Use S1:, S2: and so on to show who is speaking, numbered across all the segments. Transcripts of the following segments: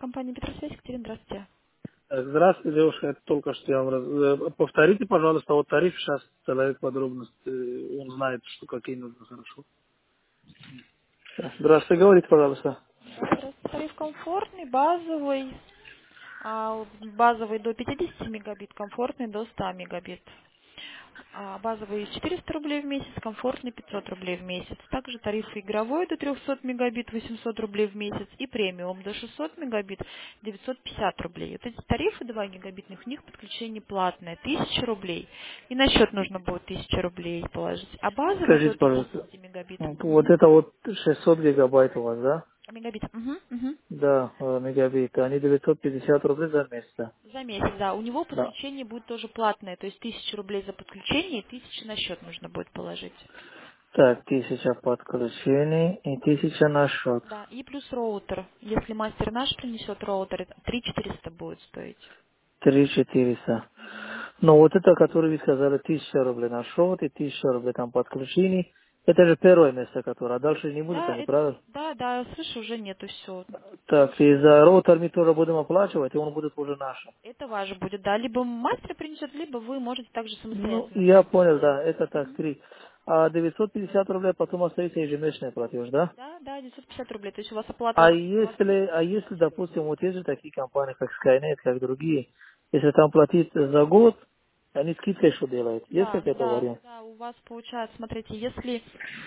S1: компания Петросвязь. Екатерина, здравствуйте.
S2: Здравствуйте, девушка, это только что я вам повторите, пожалуйста, вот тариф сейчас, человек подробности, он знает, что какие нужны, хорошо. Здравствуйте, говорите, пожалуйста.
S1: Да, здравствуйте. Тариф комфортный, базовый. Базовый до 50 мегабит, комфортный до 100 мегабит. Базовый 400 рублей в месяц, комфортный 500 рублей в месяц. Также тариф игровой до 300 мегабит, 800 рублей в месяц. И премиум до 600 мегабит, 950 рублей. Вот эти тарифы 2 гигабитных, у них подключение платное, 1000 рублей. И на счет нужно будет 1000 рублей положить. А базовый до
S2: Скажите,
S1: 50
S2: пожалуйста,
S1: мегабит.
S2: вот это вот 600 гигабайт у вас, да?
S1: Мегабит. Мгм.
S2: Да, мегабиты, они 950 рублей за месяц.
S1: За месяц, да. У него
S2: Да.
S1: подключение будет тоже платное, то есть 1000 рублей за подключение и 1000 на счет нужно будет положить.
S2: Так, 1000 подключений и 1000 на счет.
S1: Да, и плюс роутер. Если мастер наш принесет роутер, это 3400 будет стоить.
S2: 3400.
S1: Мгм.
S2: Но вот это, который вы сказали, 1000 рублей на счет и 1000 рублей там подключений, это же первое место, которое, а дальше не будет,
S1: Да,
S2: они правильно?
S1: да, слышу, уже нету все.
S2: Так, и за роутер мы тоже будем оплачивать, и он будет уже нашим.
S1: Это ваше будет, да. Либо мастер принесет, либо вы можете также
S2: Ну,
S1: самостоятельно
S2: я
S1: принести
S2: понял,
S1: свой.
S2: да, это так,
S1: Мгм.
S2: 3. А 950 рублей потом остается ежемесячный платеж, да?
S1: Да, 950 рублей. То есть у вас оплата
S2: А
S1: у вас
S2: если, допустим, вот есть же такие компании, как Skynet, как другие, если там платить за год, они скидкой что делают? Есть какой-то вариант?
S1: да, у вас получается, смотрите, если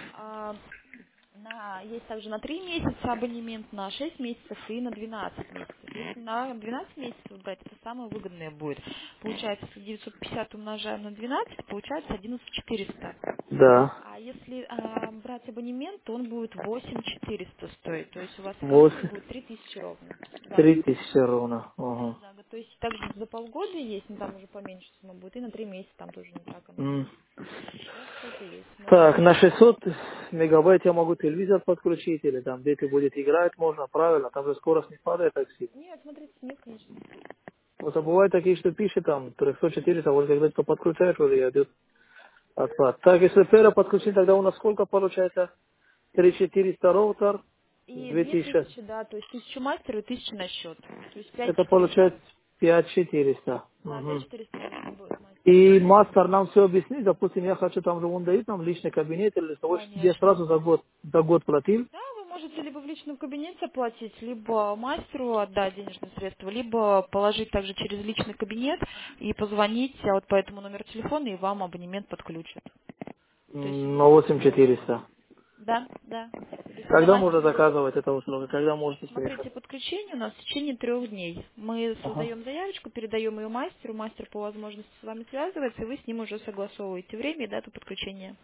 S1: есть также на 3 месяца абонемент, на 6 месяцев и на 12 месяцев. Если на 12 месяцев брать, это самое выгодное будет. Получается, если 950 умножаем на 12, получается 11400.
S2: Да.
S1: А если брать абонемент, то он будет 8400 стоить. То есть у вас экономия
S2: 8,
S1: будет 3000 ровно за год.
S2: 3000 ровно.
S1: Да,
S2: Ага.
S1: за год. То есть также за полгода есть, но там уже поменьше сумма будет. И на 3 месяца там тоже не так оно
S2: М.
S1: будет. У вас все это есть.
S2: Так,
S1: Можете.
S2: на 600 мегабайт я могу телевизор подключить, или там дети будет играть, можно, правильно, там же скорость не падает так сильно.
S1: Нет, смотрите, нет, конечно.
S2: Вот а бывают такие, что пишет там 300-400, вот когда кто подключает, уже идет отпад. Так, если первое подключить, тогда у нас сколько получается? 3400 роутер,
S1: И
S2: 2000.
S1: 2000, да, то есть 1000 мастеру и 1000 на счет. То есть
S2: Это
S1: 5400.
S2: получается 5400.
S1: Да,
S2: Мгм.
S1: 5400 нужно будет мастеру.
S2: И мастер нам все объяснит, допустим, я хочу там же, он дает нам личный кабинет, или того, что я
S1: Конечно.
S2: сразу за год платил.
S1: Да, вы можете либо в личном кабинете оплатить, либо мастеру отдать денежные средства, либо положить также через личный кабинет и позвонить вот по этому номеру телефона, и вам абонемент подключат. То есть,
S2: На 8400.
S1: да. То есть на
S2: Когда можно
S1: мастера.
S2: заказывать это услугу? Когда можете приехать?
S1: Смотрите, подключение у нас в течение 3 дней. Мы
S2: Ага.
S1: создаем заявочку, передаем ее мастеру, мастер по возможности с вами связывается, и вы с ним уже согласовываете время и дату подключения.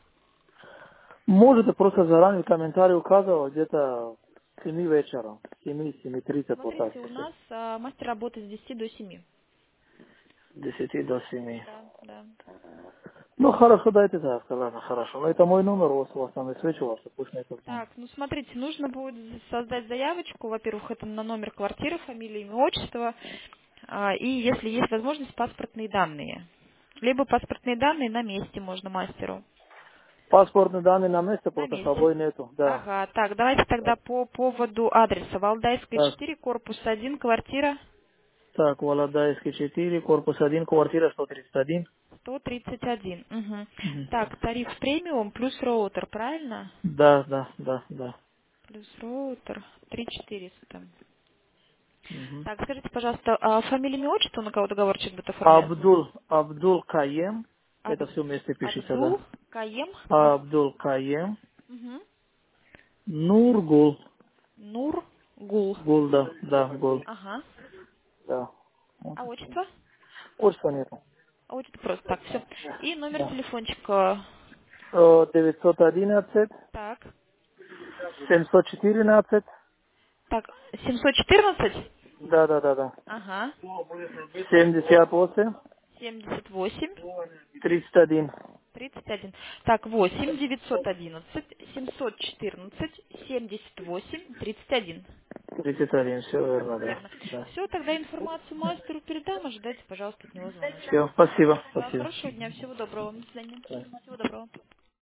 S2: Можете просто заранее в комментарии указывать где-то с 7 вечера, 7-7:30 вот так.
S1: Смотрите, у нас мастер работает с 10 до 7.
S2: С 10 до 7.
S1: Да.
S2: Ну, хорошо, дайте заявку, ладно, хорошо. Но это мой номер, у вас там и свечу вашу, пусть мне позвонит.
S1: Так, ну смотрите, нужно будет создать заявочку. Во-первых, это на номер квартиры, фамилия, имя, отчество. И если есть возможность, паспортные данные. Либо паспортные данные на месте можно мастеру.
S2: Паспортные данные на месте,
S1: На
S2: просто с
S1: месте.
S2: собой нету, да.
S1: Ага, так, давайте тогда по поводу адреса. Валдайская,
S2: Так,
S1: 4, корпус 1, квартира
S2: так, Володарский 4, корпус 1, квартира 131.
S1: 131. Угу.
S2: Мгм.
S1: Так, тариф премиум плюс роутер, правильно?
S2: Да.
S1: Плюс роутер 3400.
S2: Мгм.
S1: Так, скажите, пожалуйста, а фамилия, имя, отчество, на кого договорчик будет оформляться?
S2: Абдул Каем, это
S1: Аб-
S2: все вместе пишется, да.
S1: Абдул, Каем,
S2: Абдул Каем,
S1: мгм.
S2: Нургул,
S1: Нур, Гул.
S2: Гул, да, Гул,
S1: Ага.
S2: да. Вот
S1: А
S2: это.
S1: отчество?
S2: Отчества нету.
S1: А отчество просто. Так, все. И номер
S2: Да.
S1: телефончика.
S2: 911,
S1: Так.
S2: 714,
S1: Так, 714?
S2: да.
S1: Ага.
S2: 78,
S1: 78
S2: 31.
S1: 31. Так, 8 911 714 78 31.
S2: 31, все верно, да.
S1: Верно.
S2: Да.
S1: Все, тогда информацию мастеру передам. Ожидайте, пожалуйста, от него звоночек.
S2: Все, спасибо,
S1: Да,
S2: спасибо.
S1: хорошего дня. Всего доброго. До свидания.
S2: Да.
S1: Всего доброго.